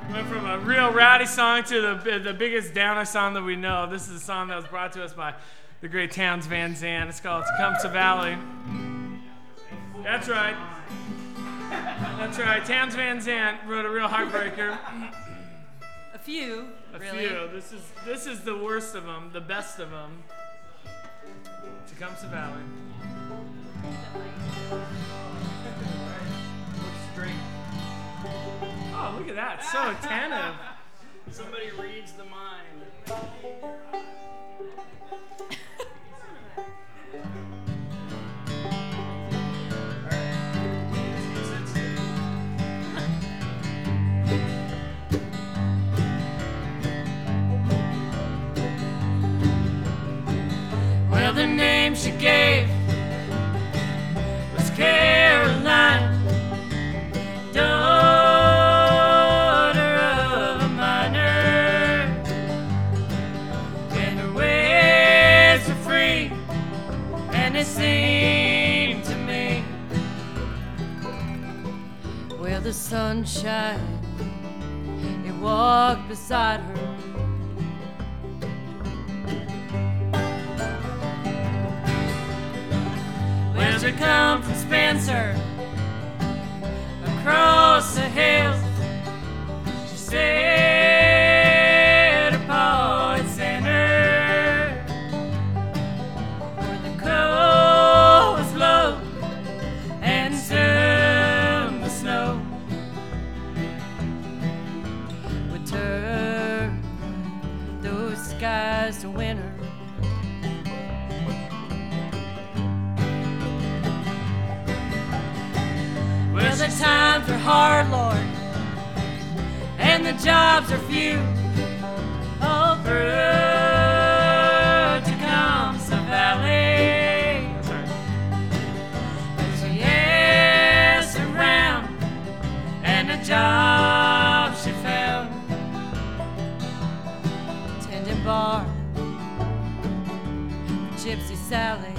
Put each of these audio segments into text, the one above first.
Went from a real rowdy song to the biggest downer song that we know. This is a song that was brought to us by the great Townes Van Zandt. It's called Tecumseh Valley. That's right. That's right. Townes Van Zandt wrote a real heartbreaker. A few. A really. few. This is the worst of them, the best of them. Tecumseh Valley. Looks straight. Oh, look at that. So attentive. Somebody reads the mind. Well, the name she gave was Caroline, daughter of a miner, and her ways were free, and it seemed to me, well, the sunshine, it walked beside her. Well, she come from Spencer, across the hills. She said her paw had sent her where the cold was low and soon the snow would turn those skies to winter. Well, the times are hard, Lord, and the jobs are few. All through Tecumseh Valley, but she asked around, and the job she found, tending bar for Gypsy Sally.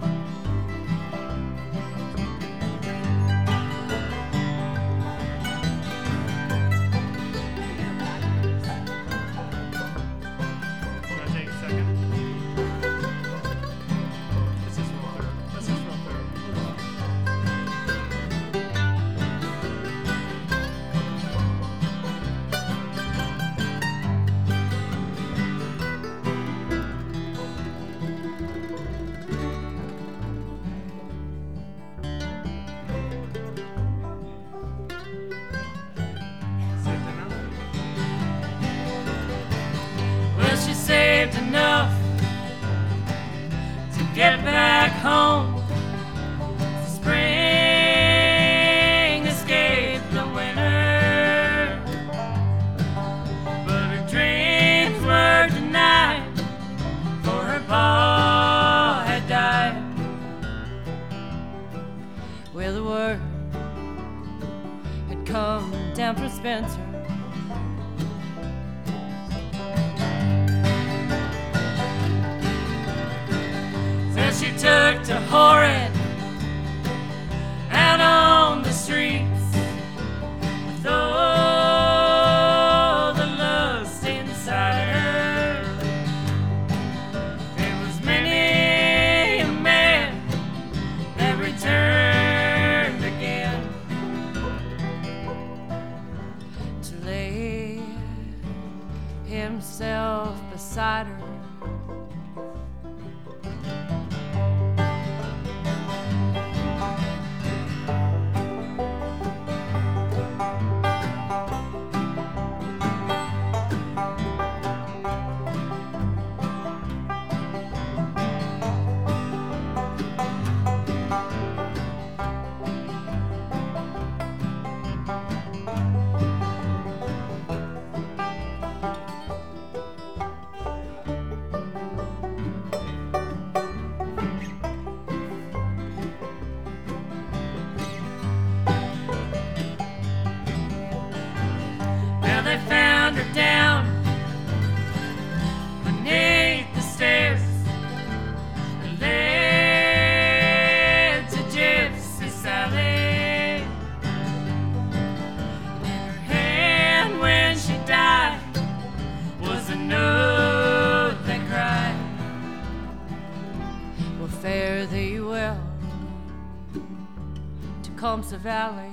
Enough to get back home. Spring escaped the winter, but her dreams were denied, for her pa had died. Well, the word had come down from Spencer. She took to whoring out on the streets with all the lust inside her. There was many a man that returned again to lay himself beside her. They found her down beneath the stairs that led to Gypsy Sally. In her hand when she Tecumseh Valley.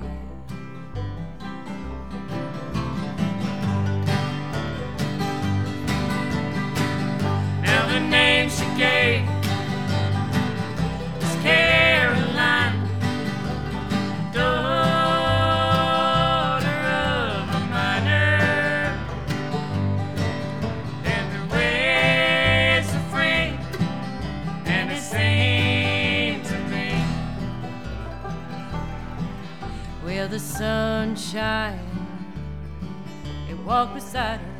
Now the name she gave is Caroline, daughter of a miner, and her ways are free, and it seemed to me. Where the sun shines, it walked beside her.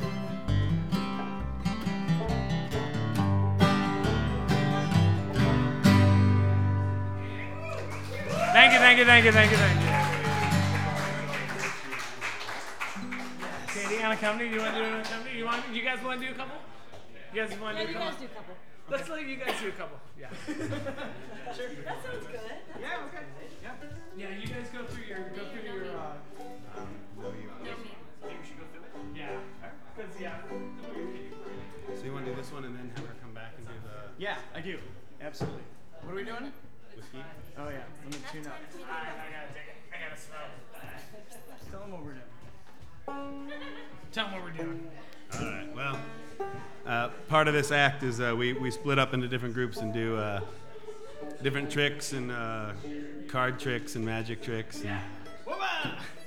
Thank you, thank you, thank you, thank you, thank you. Katie, on a company, do you want to do a company? You guys want to do a couple? You guys want to do a couple? Let's let you guys do a couple. Yeah. Sure. That sounds good. Yeah, okay. Yeah. Yeah, you guys go through your. No, you think we should go through it? Yeah. Because yeah. So you want to do this one and then have her come back and do the Yeah, I do. Absolutely. What are we doing? whiskey? Oh yeah. Let me tune up. I gotta take it. I gotta smell. Tell them what we're doing. Tell them what we're doing. All right. Well, part of this act is we split up into different groups and do different tricks and card tricks and magic tricks. And Whoa!